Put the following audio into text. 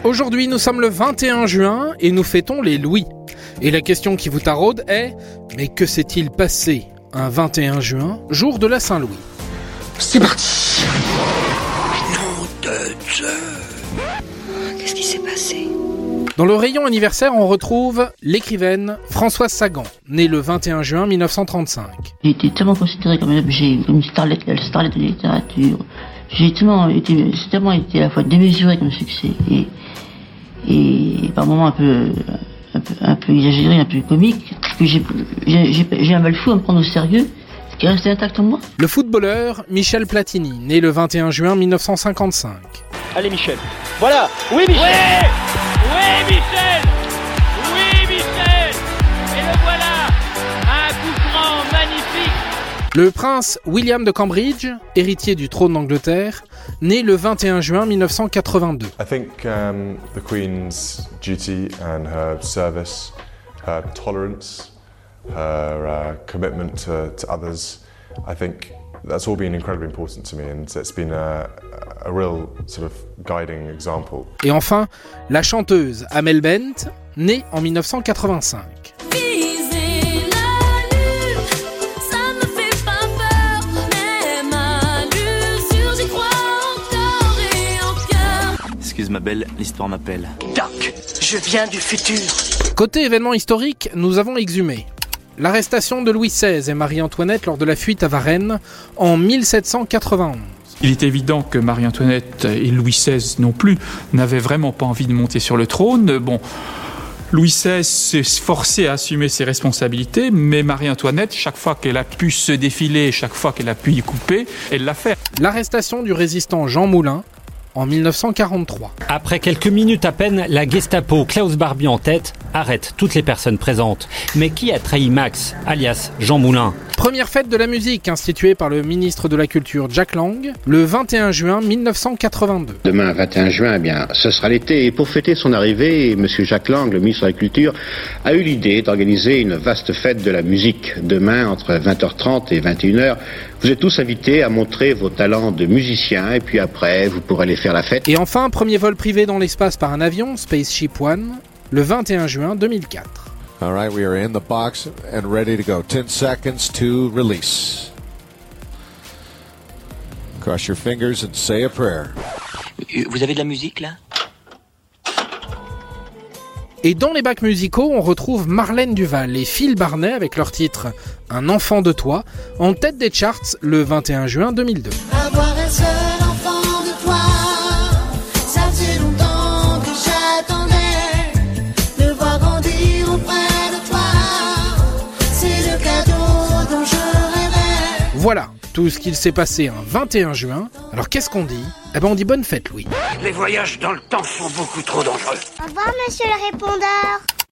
Aujourd'hui, nous sommes le 21 juin et nous fêtons les Louis. Et la question qui vous taraude est « Mais que s'est-il passé un 21 juin, jour de la Saint-Louis ?» C'est parti. Nom de Dieu. Qu'est-ce qui s'est passé ? Dans le rayon anniversaire, on retrouve l'écrivaine Françoise Sagan, née le 21 juin 1935. J'ai été tellement considérée comme un objet, comme une starlette de la littérature. J'ai tellement été à la fois démesuré comme succès et par moments un peu exagéré, un peu comique, que j'ai un mal fou à me prendre au sérieux, ce qui est resté intact en moi. Le footballeur Michel Platini, né le 21 juin 1955. Allez Michel, voilà, oui Michel. Ouais, oui Michel, oui Michel, et le voilà, un coup franc magnifique. Le prince William de Cambridge, héritier du trône d'Angleterre, né le 21 juin 1982. I think the Queen's duty and her service, her tolerance, her commitment to others, I think that's all been incredibly important to me, and it's been a real sort of guiding example. Et enfin, la chanteuse Amel Bent, née en 1985. Excuse ma belle, l'histoire m'appelle. Doc, je viens du futur. Côté événement historique, nous avons exhumé l'arrestation de Louis XVI et Marie-Antoinette lors de la fuite à Varennes en 1791. Il est évident que Marie-Antoinette et Louis XVI non plus n'avaient vraiment pas envie de monter sur le trône. Bon, Louis XVI s'est forcé à assumer ses responsabilités, mais Marie-Antoinette, chaque fois qu'elle a pu se défiler, chaque fois qu'elle a pu y couper, elle l'a fait. L'arrestation du résistant Jean Moulin en 1943. Après quelques minutes à peine, la Gestapo, Klaus Barbie en tête, arrête toutes les personnes présentes. Mais qui a trahi Max, alias Jean Moulin ? Première fête de la musique instituée par le ministre de la Culture Jack Lang, le 21 juin 1982. Demain, 21 juin, eh bien, ce sera l'été. Et pour fêter son arrivée, M. Jack Lang, le ministre de la Culture, a eu l'idée d'organiser une vaste fête de la musique. Demain, entre 20h30 et 21h, vous êtes tous invités à montrer vos talents de musiciens. Et puis après, vous pourrez aller faire la fête. Et enfin, premier vol privé dans l'espace par un avion, Spaceship One, le 21 juin 2004. All right, we are in the box and ready to go. 10 seconds to release. Cross your fingers and say a prayer. Vous avez de la musique là ? Et dans les bacs musicaux, on retrouve Marlène Duval et Phil Barnet avec leur titre « Un enfant de toi » en tête des charts le 21 juin 2002. Avoir un seul enfant de toi, ça faisait longtemps que j'attendais de voir grandir auprès de toi. C'est le cadeau dont je rêvais. Voilà tout ce qu'il s'est passé un 21 juin. Alors qu'est-ce qu'on dit ? Eh ben on dit bonne fête Louis. Les voyages dans le temps sont beaucoup trop dangereux. Au revoir monsieur le répondeur.